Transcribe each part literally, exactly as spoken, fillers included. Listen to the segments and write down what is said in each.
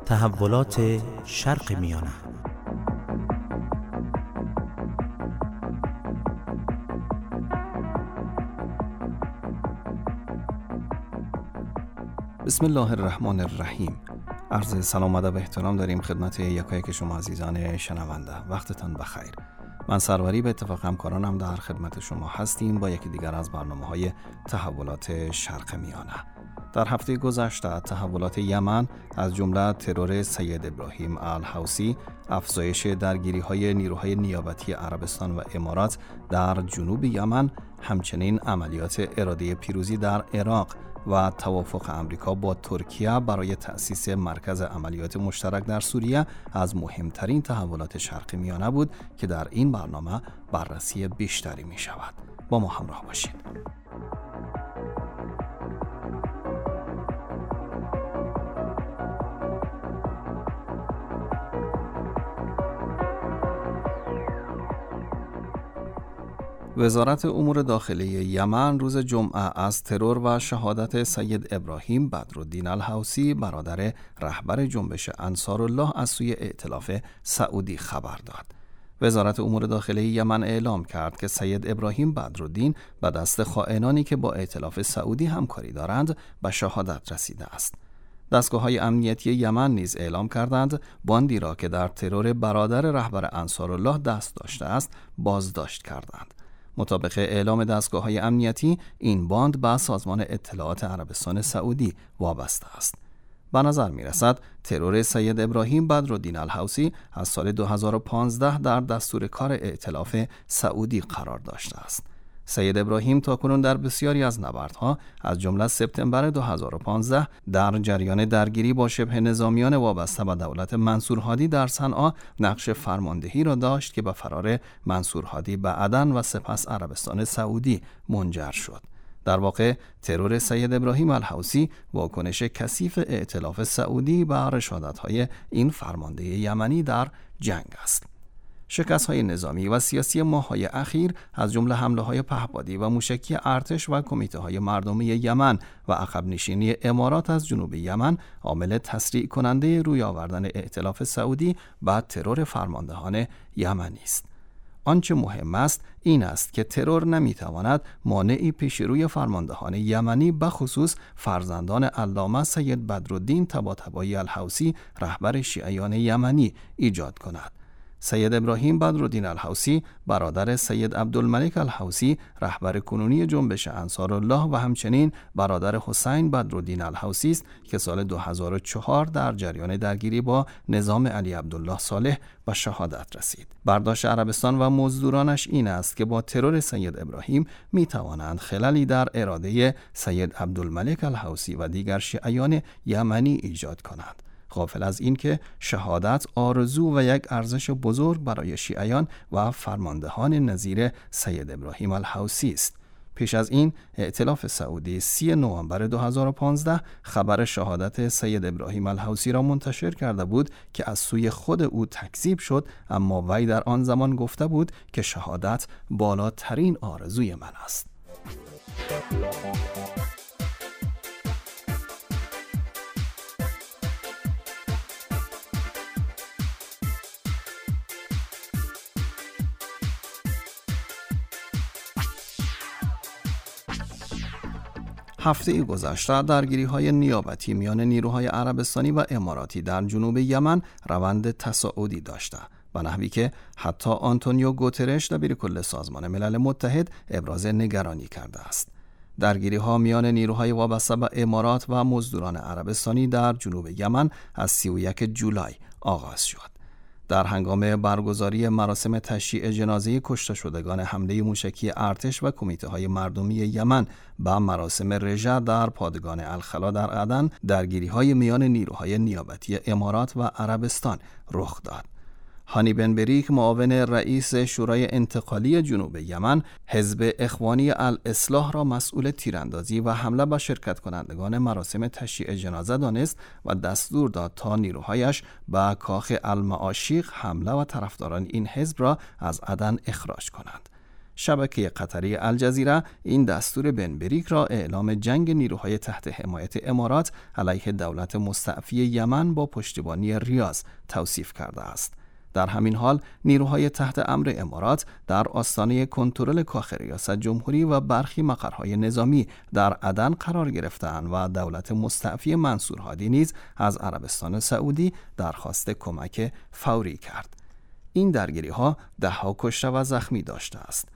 تحولات شرق میانه. بسم الله الرحمن الرحیم. عرض سلام و ادب و احترام داریم خدمت یکایک شما عزیزان شنونده. وقتتان بخیر. من سروری به اتفاق همکارانم در خدمت شما هستیم با یکی دیگر از برنامه‌های تحولات شرق میانه. در هفته گذشته تحولات یمن از جمله ترور سید ابراهیم الحوثی، افزایش درگیری‌های نیروهای نیابتی عربستان و امارات در جنوب یمن، همچنین عملیات اراده پیروزی در عراق و توافق امریکا با ترکیه برای تأسیس مرکز عملیات مشترک در سوریه از مهمترین تحولات شرق میانه بود که در این برنامه بررسی بیشتری می شود. با ما همراه باشید. وزارت امور داخلی یمن روز جمعه از ترور و شهادت سید ابراهیم بدرالدین الحوثی برادر رهبر جنبش انصارالله از سوی ائتلاف سعودی خبر داد. وزارت امور داخلی یمن اعلام کرد که سید ابراهیم بدرالدین به دست خائنانی که با ائتلاف سعودی همکاری دارند به شهادت رسیده است. دستگاه‌های امنیتی یمن نیز اعلام کردند باندی را که در ترور برادر رهبر انصارالله دست داشته است بازداشت کردند. مطابق اعلام دستگاه‌های امنیتی این باند به سازمان اطلاعات عربستان سعودی وابسته است. به نظر می‌رسد ترور سید ابراهیم بدرالدین الحوثی از سال دو هزار و پانزده در دستور کار ائتلاف سعودی قرار داشته است. سید ابراهیم تاکنون در بسیاری از نبردها از جمله سپتامبر دو هزار و پانزده در جریان درگیری با شبه نظامیان وابسته به دولت منصور هادی در صنعا نقش فرماندهی را داشت که به فرار منصور هادی به عدن و سپس عربستان سعودی منجر شد. در واقع ترور سید ابراهیم الحوثی واکنش کثیف ائتلاف سعودی به رشادت‌های این فرمانده یمنی در جنگ است. شکست‌های نظامی و سیاسی ماه‌های اخیر از جمله حمله‌های پهپادی و موشکی ارتش و کمیته‌های مردمی یمن و عقب نشینی امارات از جنوب یمن عامل تسریع کننده روی آوردن ائتلاف سعودی به ترور فرماندهان یمنی است. آنچه مهم است این است که ترور نمیتواند مانعی پیش روی فرماندهان یمنی به خصوص فرزندان علامه سید بدرالدین طباطبایی الحوثی رهبر شیعیان یمنی ایجاد کند. سید ابراهیم بدرالدین الحوثی برادر سید عبدالملک الحوثی رهبر کنونی جنبش انصارالله و همچنین برادر حسین بدرالدین الحوثی است که سال دو هزار و چهار در جریان درگیری با نظام علی عبدالله صالح به شهادت رسید. برداشت عربستان و مزدورانش این است که با ترور سید ابراهیم می توانند خللی در اراده سید عبدالملک الحوثی و دیگر شیعیان یمنی ایجاد کنند. غافل از این که شهادت آرزو و یک ارزش بزرگ برای شیعیان و فرماندهان نظیر سید ابراهیم الحوثی است. پیش از این ائتلاف سعودی سی نوامبر دو هزار و پانزده خبر شهادت سید ابراهیم الحوثی را منتشر کرده بود که از سوی خود او تکذیب شد، اما وی در آن زمان گفته بود که شهادت بالاترین آرزوی من است. هفته گذشته درگیری‌های نیابتی میان نیروهای عربستانی و اماراتی در جنوب یمن روند تصاعدی داشته، به نحوی که حتی آنتونیو گوترش دبیرکل سازمان ملل متحد ابراز نگرانی کرده است. درگیری‌ها میان نیروهای وابسته به امارات و مزدوران عربستانی در جنوب یمن از سی و یک جولای آغاز شد. در هنگام برگزاری مراسم تشییع جنازه کشته شدگان حمله موشکی ارتش و کمیته‌های مردمی یمن به مراسم رژه در پادگان الخلا در عدن، درگیری‌های میان نیروهای نیابتی امارات و عربستان رخ داد. هانی بن بریک معاون رئیس شورای انتقالی جنوب یمن حزب اخوانی الاصلاح را مسئول تیراندازی و حمله به شرکت کنندگان مراسم تشییع جنازه دانست و دستور داد تا نیروهایش به کاخ المعاشیق حمله و طرفداران این حزب را از عدن اخراج کنند. شبکه قطری الجزیره این دستور بن بریک را اعلام جنگ نیروهای تحت حمایت امارات علیه دولت مستعفی یمن با پشتیبانی ریاض توصیف کرده است. در همین حال نیروهای تحت امر امارات در آستانه کنترل کاخ ریاست جمهوری و برخی مقرهای نظامی در عدن قرار گرفتند و دولت مستعفی منصور هادی نیز از عربستان سعودی درخواست کمک فوری کرد. این درگیری‌ها ده‌ها کشته و زخمی داشته است.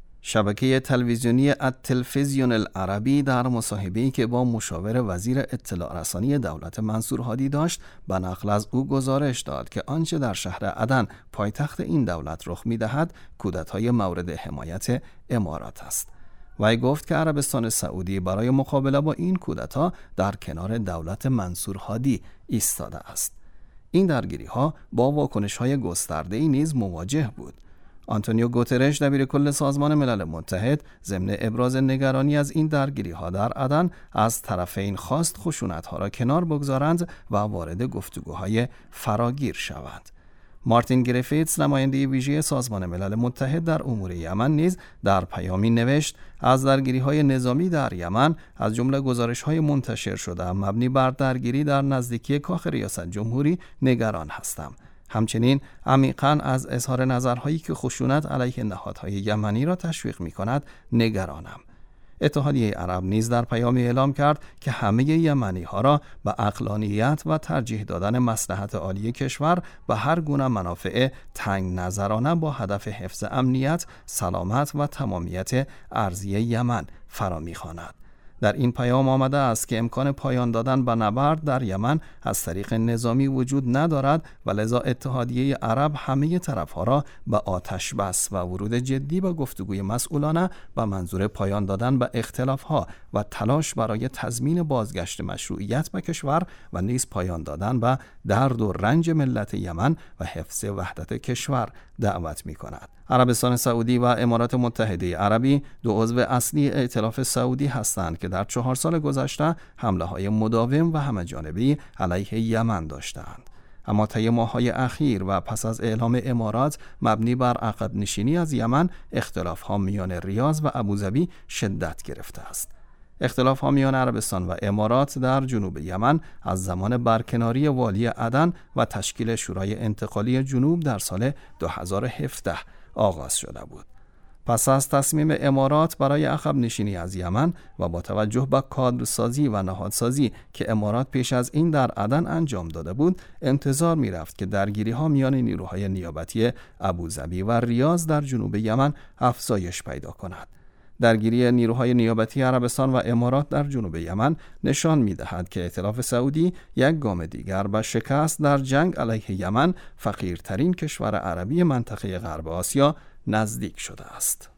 شبکه تلویزیونی التلفزیون العربی در مصاحبه‌ای که با مشاور وزیر اطلاع رسانی دولت منصور هادی داشت، به نقل از او گزارش داد که آنچه در شهر عدن پایتخت این دولت رخ می‌دهد، کودتای مورد حمایت امارات است. وی گفت که عربستان سعودی برای مقابله با این کودتا در کنار دولت منصور هادی ایستاده است. این درگیری‌ها با واکنش‌های گسترده‌ای نیز مواجه بود. آنتونیو گوترش دبیرکل سازمان ملل متحد ضمن ابراز نگرانی از این درگیری‌ها در عدن از طرفین خواست خشونت‌ها را کنار بگذارند و وارد گفتگوهای فراگیر شوند. مارتین گریفیتس نماینده ویژه سازمان ملل متحد در امور یمن نیز در پیامی نوشت از درگیری‌های نظامی در یمن از جمله گزارش‌های منتشر شده مبنی بر درگیری در نزدیکی کاخ ریاست جمهوری نگران هستم. همچنین عمیقاً از اظهار نظرهایی که خشونت علیه نهادهای یمنی را تشویق می‌کند نگرانم. اتحادیه عرب نیز در پیامی اعلام کرد که همه یمنی‌ها را به عقلانیت و ترجیح دادن مصلحت عالی کشور به هر گونه منافع تنگ نظرانه با هدف حفظ امنیت، سلامت و تمامیت ارضی یمن فرا می‌خواند. در این پیام آمده است که امکان پایان دادن به نبرد در یمن از طریق نظامی وجود ندارد و لذا اتحادیه عرب همه طرفها را به آتش بس و ورود جدی به گفتگوی مسئولانه به منظور پایان دادن به اختلافها و تلاش برای تضمین بازگشت مشروعیت به کشور و نیز پایان دادن به درد و رنج ملت یمن و حفظ وحدت کشور دعوت می کند. عربستان سعودی و امارات متحده عربی دو عضو اصلی ائتلاف سعودی هستند که در چهار سال گذشته حمله‌های مداوم و همه‌جانبی علیه یمن داشتند. اما طی ماه‌های اخیر و پس از اعلام امارات مبنی بر عقب نشینی از یمن، اختلاف‌ها میان ریاض و ابوظبی شدت گرفته است. اختلاف‌ها میان عربستان و امارات در جنوب یمن از زمان برکناری والی عدن و تشکیل شورای انتقالی جنوب در سال دو هزار و هفده آغاز شده بود. پس از تصمیم امارات برای عقب نشینی از یمن و با توجه به کادرسازی و نهادسازی که امارات پیش از این در عدن انجام داده بود، انتظار می رفت که درگیری‌ها میان نیروهای نیابتی ابوظبی و ریاض در جنوب یمن افزایش پیدا کند. درگیری نیروهای نیابتی عربستان و امارات در جنوب یمن نشان می‌دهد که ائتلاف سعودی یک گام دیگر به شکست در جنگ علیه یمن، فقیرترین کشور عربی منطقه غرب آسیا، نزدیک شده است.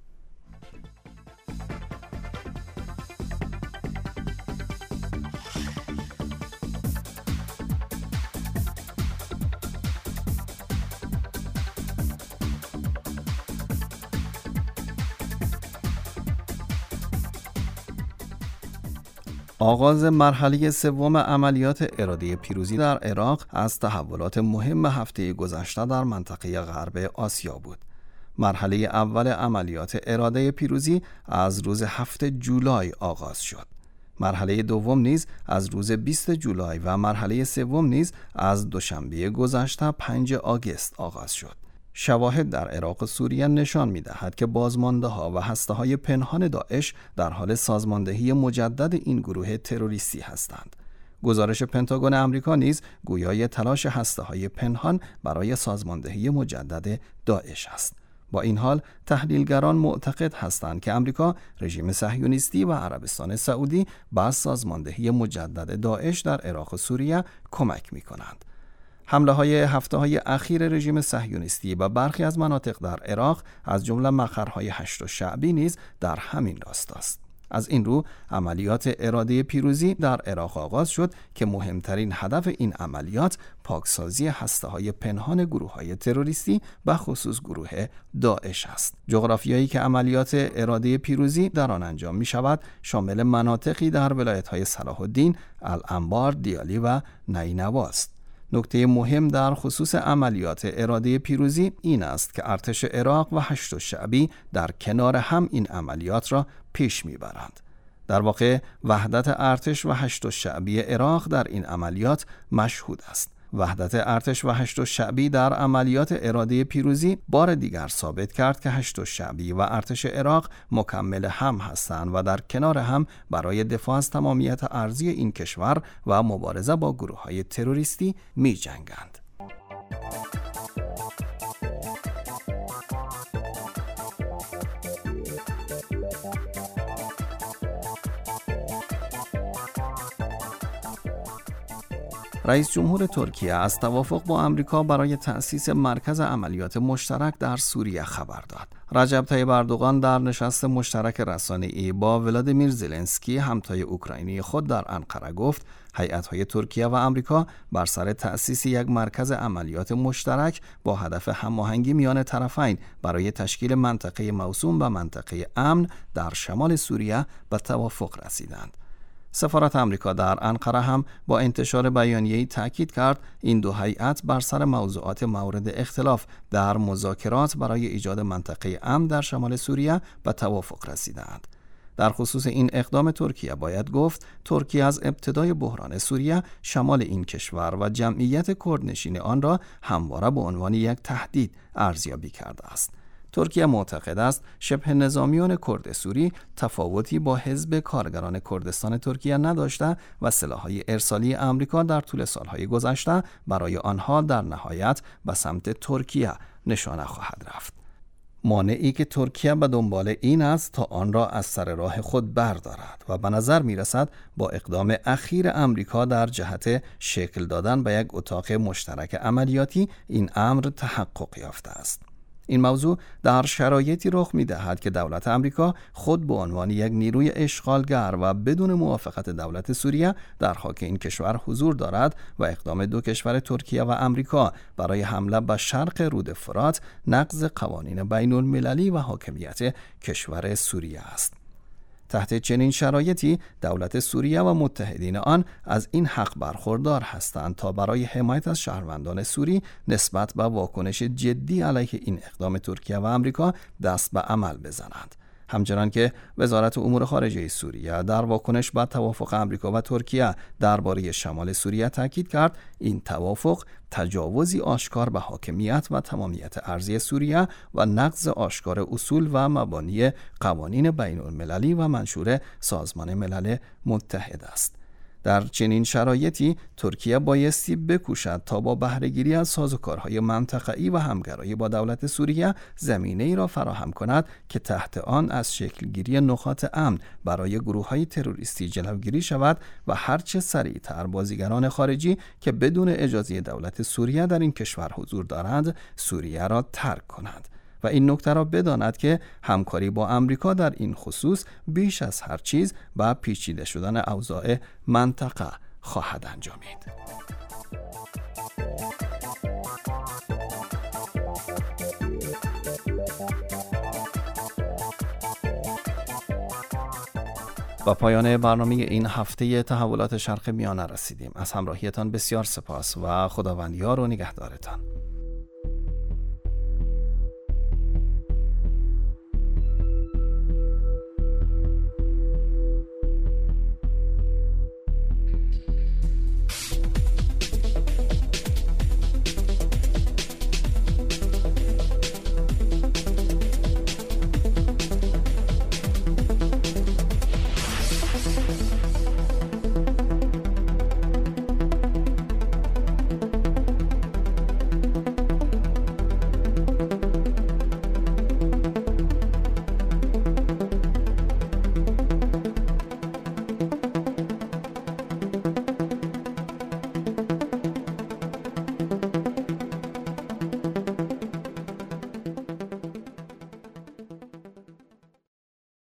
آغاز مرحله سوم عملیات اراده پیروزی در عراق از تحولات مهم هفته گذشته در منطقه غرب آسیا بود. مرحله اول عملیات اراده پیروزی از روز هفتم جولای آغاز شد. مرحله دوم نیز از روز بیستم جولای و مرحله سوم نیز از دوشنبه گذشته پنجم آگوست آغاز شد. شواهد در عراق و سوریه نشان می‌دهد که بازمانده‌ها و هسته‌های پنهان داعش در حال سازماندهی مجدد این گروه تروریستی هستند. گزارش پنتاگون آمریکا نیز گویای تلاش هسته‌های پنهان برای سازماندهی مجدد داعش است. با این حال تحلیلگران معتقد هستند که آمریکا، رژیم صهیونیستی و عربستان سعودی به سازماندهی مجدد داعش در عراق و سوریه کمک می‌کنند. حمله های هفته های اخیر رژیم صهیونیستی به برخی از مناطق در عراق از جمله مقرهای هشت شعبی نیز در همین راست است. از این رو عملیات اراده پیروزی در عراق آغاز شد که مهمترین هدف این عملیات پاکسازی هسته‌های پنهان گروه‌های تروریستی به خصوص گروه داعش است. جغرافیایی که عملیات اراده پیروزی در آن انجام می شود شامل مناطقی در ولایت‌های صلاح الدین، الانبار، دیالی و نینوا است. نکته مهم در خصوص عملیات اراده پیروزی این است که ارتش عراق و هشت شعبی در کنار هم این عملیات را پیش میبرند. در واقع وحدت ارتش و هشت شعبی عراق در این عملیات مشهود است. وحدت ارتش و هشت شعبی در عملیات اراده پیروزی بار دیگر ثابت کرد که هشت شعبی و ارتش عراق مکمل هم هستند و در کنار هم برای دفاع از تمامیت ارضی این کشور و مبارزه با گروه‌های تروریستی می جنگند. رئیس جمهور ترکیه از توافق با آمریکا برای تأسیس مرکز عملیات مشترک در سوریه خبر داد. رجب طیب اردوغان در نشست مشترک رسانه‌ای با ولادیمیر زلنسکی همتای اوکراینی خود در انقره گفت هیئت‌های ترکیه و آمریکا بر سر تأسیس یک مرکز عملیات مشترک با هدف هماهنگی میان طرفین برای تشکیل منطقه موسوم و منطقه امن در شمال سوریه به توافق رسیدند. سفارت آمریکا در انقره هم با انتشار بیانیه‌ای تاکید کرد این دو هیئت بر سر موضوعات مورد اختلاف در مذاکرات برای ایجاد منطقه امن در شمال سوریه به توافق رسیدند. در خصوص این اقدام ترکیه باید گفت ترکیه از ابتدای بحران سوریه شمال این کشور و جمعیت کردنشین آن را همواره به عنوان یک تهدید ارزیابی کرده است. ترکیه معتقد است شبه نظامیان کرد سوری تفاوتی با حزب کارگران کردستان ترکیه نداشته و سلاح‌های ارسالی آمریکا در طول سالهای گذشته برای آنها در نهایت به سمت ترکیه نشانه خواهد رفت. مانعی که ترکیه به دنبال این است تا آن را از سر راه خود بردارد و به نظر می رسد با اقدام اخیر آمریکا در جهت شکل دادن به یک اتاق مشترک عملیاتی این امر تحقق یافته است. این موضوع در شرایطی رخ می‌دهد که دولت آمریکا خود به عنوان یک نیروی اشغالگر و بدون موافقت دولت سوریه در خاک این کشور حضور دارد و اقدام دو کشور ترکیه و آمریکا برای حمله به شرق رود فرات نقض قوانین بین‌المللی و حاکمیت کشور سوریه است. تحت چنین شرایطی دولت سوریه و متحدین آن از این حق برخوردار هستند تا برای حمایت از شهروندان سوری نسبت به واکنش جدی علیه این اقدام ترکیه و آمریکا دست به عمل بزنند. همچنان که وزارت امور خارجه سوریه در واکنش به توافق آمریکا و ترکیه درباره شمال سوریه تاکید کرد این توافق تجاوزی آشکار به حاکمیت و تمامیت ارضی سوریه و نقض آشکار اصول و مبانی قوانین بین المللی و منشور سازمان ملل متحد است. در چنین شرایطی ترکیه بایستی بکوشد تا با بهره‌گیری از سازوکارهای منطقه‌ای و همگرایی با دولت سوریه زمینه‌ای را فراهم کند که تحت آن از شکلگیری نقاط امن برای گروه‌های تروریستی جلوگیری شود و هرچه سریعتر بازیگران خارجی که بدون اجازه دولت سوریه در این کشور حضور دارند سوریه را ترک کنند. و این نکته را بداند که همکاری با آمریکا در این خصوص بیش از هر چیز با پیچیده شدن اوضاع منطقه خواهد انجامید. با پایان برنامه این هفته تحولات شرق میانه رسیدیم. از همراهیتان بسیار سپاس و خداوند یار و نگهدارتان.